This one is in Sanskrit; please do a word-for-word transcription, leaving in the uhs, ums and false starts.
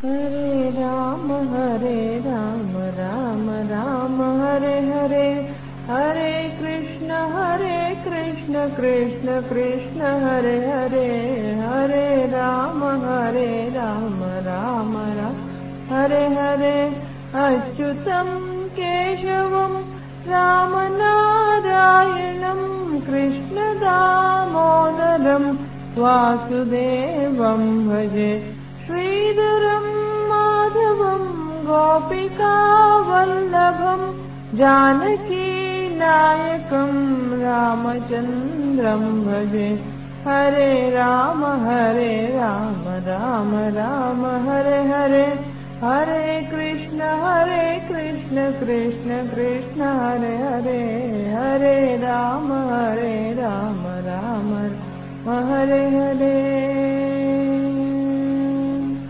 हरे राम हरे राम राम राम हरे हरे, हरे कृष्ण हरे कृष्ण कृष्ण कृष्ण हरे हरे, हरे राम हरे राम राम राम हरे हरे। अच्युतं केशवं रामनारायणं कृष्ण दामोदरं वासुदेवं भजे, श्रीधरं माधवं गोपिका वल्लभं जानकी नायकं रामचन्द्रं भजे। हरे राम हरे राम राम राम हरे हरे, हरे कृष्ण हरे कृष्ण कृष्ण कृष्ण हरे हरे, हरे राम हरे राम राम राम हरे हरे।